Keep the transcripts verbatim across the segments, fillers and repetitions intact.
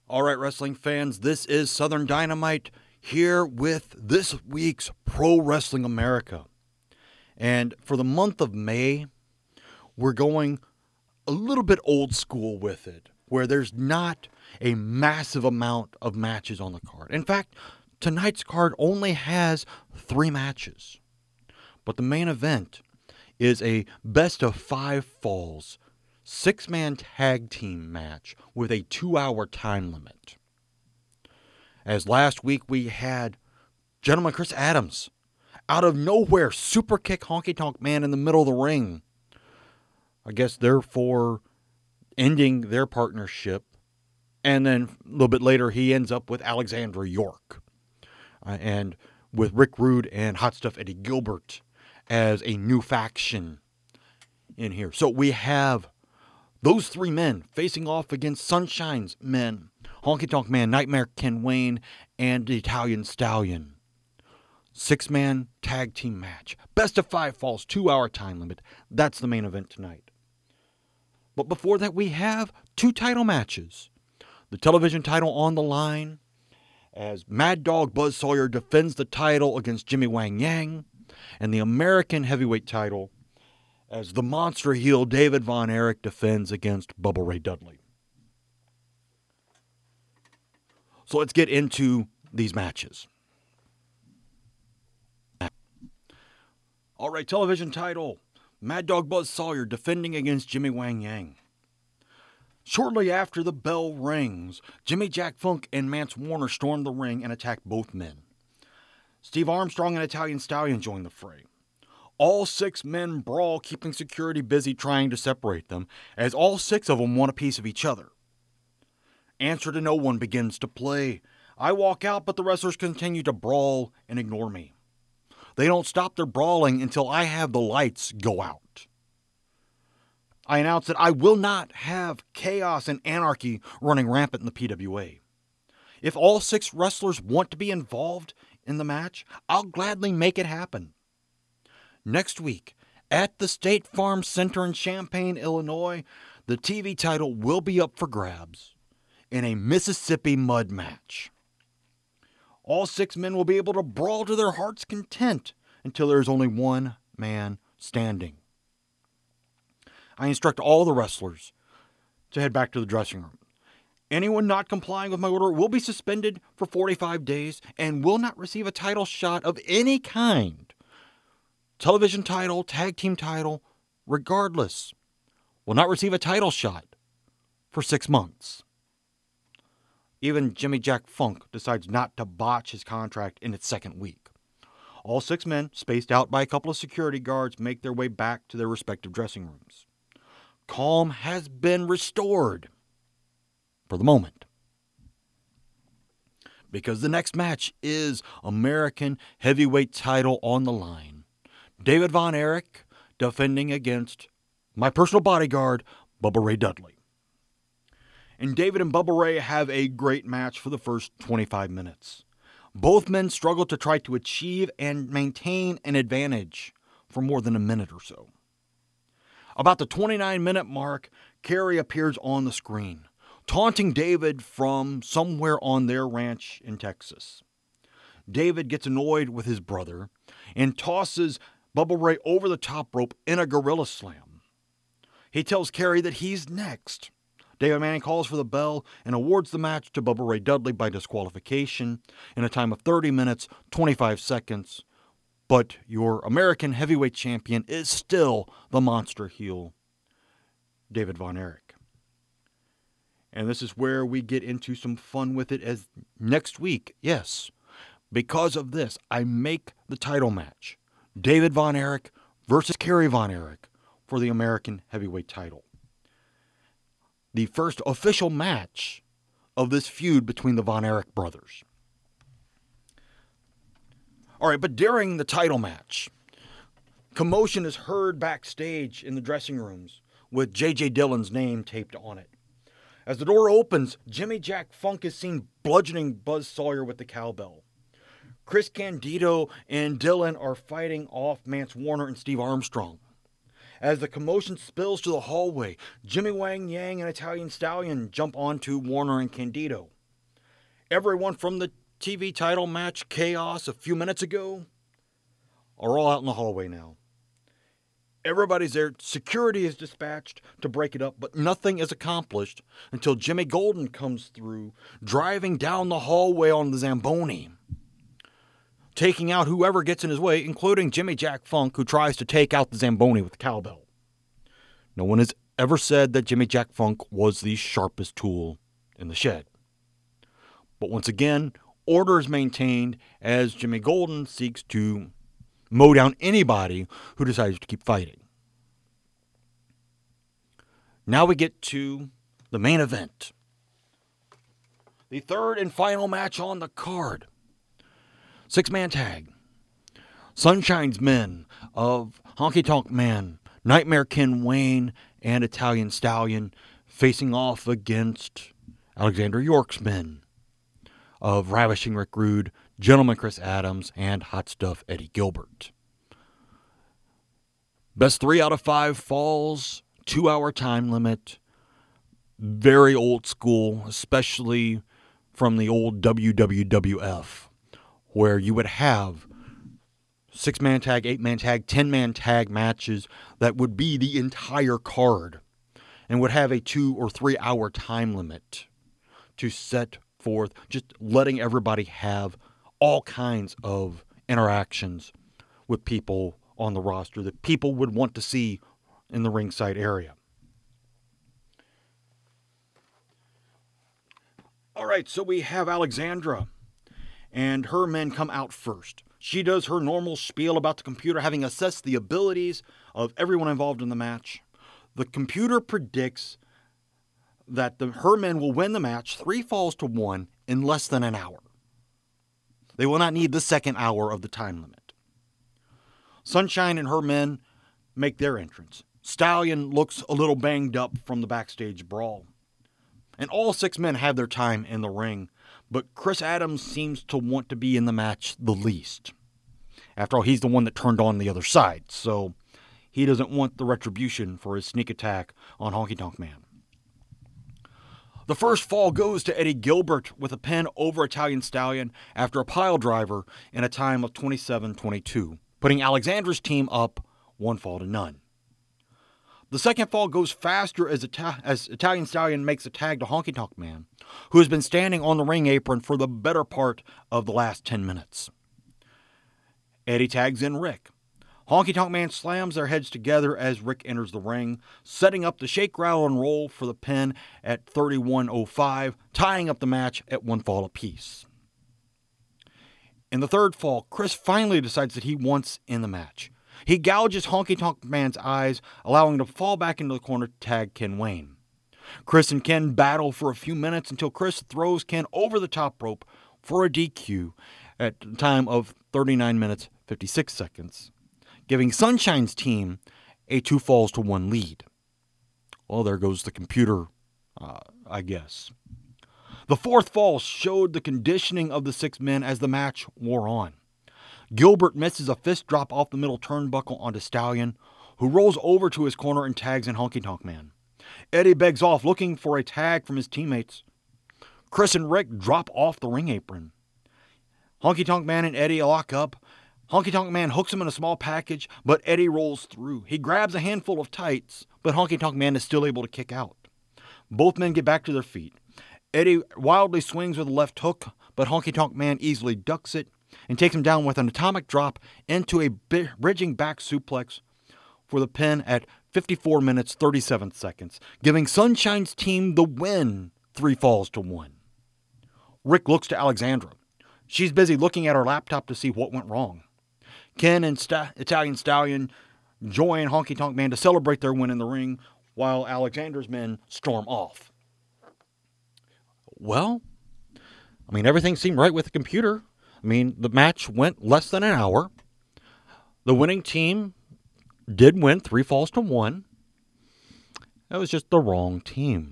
All right, wrestling fans, this is Southern Dynamite here with this week's Pro Wrestling America. And for the month of May, we're going a little bit old school with it, where there's not a massive amount of matches on the card. In fact, tonight's card only has three matches. But the main event is a best of five falls six-man tag team match with a two-hour time limit. As last week we had Gentleman Chris Adams, out of nowhere, super kick Honky Tonk Man in the middle of the ring. I guess therefore ending their partnership. And then a little bit later he ends up with Alexandra York. Uh, and with Rick Rude and Hot Stuff Eddie Gilbert as a new faction in here. So we have those three men facing off against Sunshine's men, Honky Tonk Man, Nightmare Ken Wayne, and the Italian Stallion. Six-man tag team match. Best of five falls, two-hour time limit. That's the main event tonight. But before that, we have two title matches. The television title on the line as Mad Dog Buzz Sawyer defends the title against Jimmy Wang Yang, and the American heavyweight title as the monster heel David Von Erich defends against Bubba Ray Dudley. So let's get into these matches. All right, television title, Mad Dog Buzz Sawyer defending against Jimmy Wang Yang. Shortly after the bell rings, Jimmy Jack Funk and Mance Warner storm the ring and attack both men. Steve Armstrong and Italian Stallion join the fray. All six men brawl, keeping security busy trying to separate them, as all six of them want a piece of each other. Answer to no one begins to play. I walk out, but the wrestlers continue to brawl and ignore me. They don't stop their brawling until I have the lights go out. I announce that I will not have chaos and anarchy running rampant in the P W A. If all six wrestlers want to be involved in the match, I'll gladly make it happen. Next week, at the State Farm Center in Champaign, Illinois, the T V title will be up for grabs in a Mississippi mud match. All six men will be able to brawl to their heart's content until there is only one man standing. I instruct all the wrestlers to head back to the dressing room. Anyone not complying with my order will be suspended for forty-five days and will not receive a title shot of any kind. Television title, tag team title, regardless, will not receive a title shot for six months. Even Jimmy Jack Funk decides not to botch his contract in its second week. All six men, spaced out by a couple of security guards, make their way back to their respective dressing rooms. Calm has been restored for the moment, because the next match is American heavyweight title on the line. David Von Erich defending against my personal bodyguard, Bubba Ray Dudley. And David and Bubba Ray have a great match for the first twenty-five minutes. Both men struggle to try to achieve and maintain an advantage for more than a minute or so. About the twenty-nine minute mark, Kerry appears on the screen, taunting David from somewhere on their ranch in Texas. David gets annoyed with his brother and tosses Bubba Ray over the top rope in a gorilla slam. He tells Kerry that he's next. David Manning calls for the bell and awards the match to Bubba Ray Dudley by disqualification in a time of thirty minutes, twenty-five seconds. But your American heavyweight champion is still the monster heel, David Von Erich. And this is where we get into some fun with it, as next week, yes, because of this, I make the title match. David Von Erich versus Kerry Von Erich for the American heavyweight title. The first official match of this feud between the Von Erich brothers. All right, but during the title match, commotion is heard backstage in the dressing rooms with J J Dillon's name taped on it. As the door opens, Jimmy Jack Funk is seen bludgeoning Buzz Sawyer with the cowbell. Chris Candido and Dillon are fighting off Mance Warner and Steve Armstrong. As the commotion spills to the hallway, Jimmy Wang Yang and Italian Stallion jump onto Warner and Candido. Everyone from the T V title match Chaos a few minutes ago are all out in the hallway now. Everybody's there. Security is dispatched to break it up, but nothing is accomplished until Jimmy Golden comes through, driving down the hallway on the Zamboni, taking out whoever gets in his way, including Jimmy Jack Funk, who tries to take out the Zamboni with the cowbell. No one has ever said that Jimmy Jack Funk was the sharpest tool in the shed. But once again, order is maintained as Jimmy Golden seeks to mow down anybody who decides to keep fighting. Now we get to the main event. The third and final match on the card. Six-man tag. Sunshine's men of Honky Tonk Man, Nightmare Ken Wayne, and Italian Stallion facing off against Alexander York's men of Ravishing Rick Rude, Gentleman Chris Adams, and Hot Stuff Eddie Gilbert. Best three out of five falls, two-hour time limit, very old school, especially from the old W W W F, where you would have six-man tag, eight-man tag, ten-man tag matches that would be the entire card and would have a two- or three-hour time limit to set forth, just letting everybody have all kinds of interactions with people on the roster that people would want to see in the ringside area. All right, so we have Alexandra, and her men come out first. She does her normal spiel about the computer having assessed the abilities of everyone involved in the match. The computer predicts that the, her men will win the match three falls to one in less than an hour. They will not need the second hour of the time limit. Sunshine and her men make their entrance. Stallion looks a little banged up from the backstage brawl. And all six men have their time in the ring, but Chris Adams seems to want to be in the match the least. After all, he's the one that turned on the other side, so he doesn't want the retribution for his sneak attack on Honky Tonk Man. The first fall goes to Eddie Gilbert with a pin over Italian Stallion after a pile driver in a time of twenty-seven twenty-two, putting Alexandra's team up one fall to none. The second fall goes faster as, Ita- as Italian Stallion makes a tag to Honky Tonk Man, who has been standing on the ring apron for the better part of the last ten minutes. Eddie tags in Rick. Honky Tonk Man slams their heads together as Rick enters the ring, setting up the shake, rattle, and roll for the pin at thirty-one oh five, tying up the match at one fall apiece. In the third fall, Chris finally decides that he wants in the match. He gouges Honky Tonk Man's eyes, allowing him to fall back into the corner to tag Ken Wayne. Chris and Ken battle for a few minutes until Chris throws Ken over the top rope for a D Q at a time of thirty-nine minutes, fifty-six seconds, giving Sunshine's team a two falls to one lead. Well, there goes the computer, uh, I guess. The fourth fall showed the conditioning of the six men as the match wore on. Gilbert misses a fist drop off the middle turnbuckle onto Stallion, who rolls over to his corner and tags in Honky Tonk Man. Eddie begs off, looking for a tag from his teammates. Chris and Rick drop off the ring apron. Honky Tonk Man and Eddie lock up. Honky Tonk Man hooks him in a small package, but Eddie rolls through. He grabs a handful of tights, but Honky Tonk Man is still able to kick out. Both men get back to their feet. Eddie wildly swings with a left hook, but Honky Tonk Man easily ducks it and takes him down with an atomic drop into a bridging back suplex for the pin at fifty-four minutes, thirty-seven seconds, giving Sunshine's team the win, three falls to one. Rick looks to Alexandra. She's busy looking at her laptop to see what went wrong. Ken and Sta- Italian Stallion join Honky Tonk Man to celebrate their win in the ring, while Alexandra's men storm off. Well, I mean, everything seemed right with the computer. I mean, the match went less than an hour. The winning team did win three falls to one. That was just the wrong team.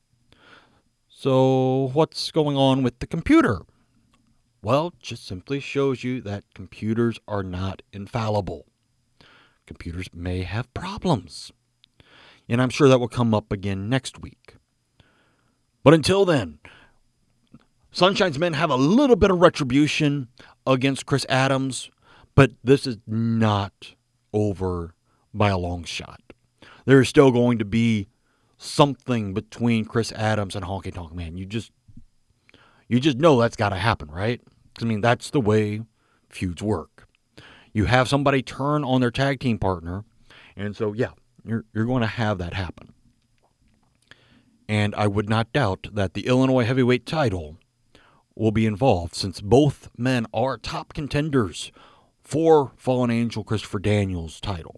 So what's going on with the computer? Well, it just simply shows you that computers are not infallible. Computers may have problems. And I'm sure that will come up again next week. But until then, Sunshine's men have a little bit of retribution against Chris Adams, but this is not over by a long shot. There is still going to be something between Chris Adams and Honky Tonk Man. You just, you just know that's got to happen, right? I mean, that's the way feuds work. You have somebody turn on their tag team partner, and so, yeah, you're, you're going to have that happen. And I would not doubt that the Illinois heavyweight title will be involved, since both men are top contenders for Fallen Angel Christopher Daniels' title.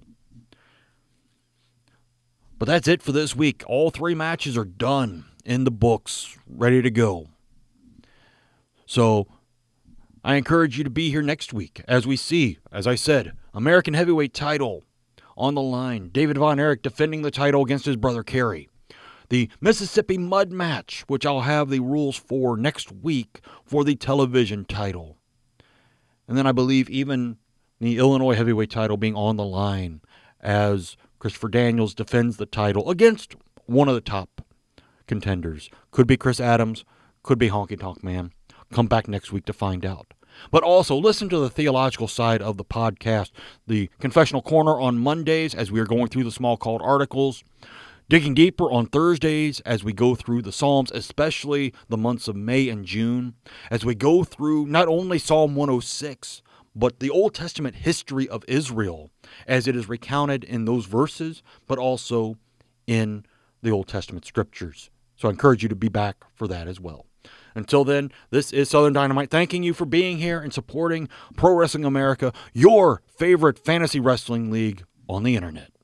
But that's it for this week. All three matches are done in the books, ready to go. So I encourage you to be here next week as we see, as I said, American heavyweight title on the line. David Von Erich defending the title against his brother Kerry. The Mississippi Mud match, which I'll have the rules for next week for the television title. And then I believe even the Illinois heavyweight title being on the line as Christopher Daniels defends the title against one of the top contenders. Could be Chris Adams, could be Honky Tonk Man. Come back next week to find out. But also listen to the theological side of the podcast, the Confessional Corner on Mondays as we are going through the Small Called articles. Digging deeper on Thursdays as we go through the Psalms, especially the months of May and June, as we go through not only Psalm one oh six, but the Old Testament history of Israel as it is recounted in those verses, but also in the Old Testament scriptures. So I encourage you to be back for that as well. Until then, this is Southern Dynamite thanking you for being here and supporting Pro Wrestling America, your favorite fantasy wrestling league on the internet.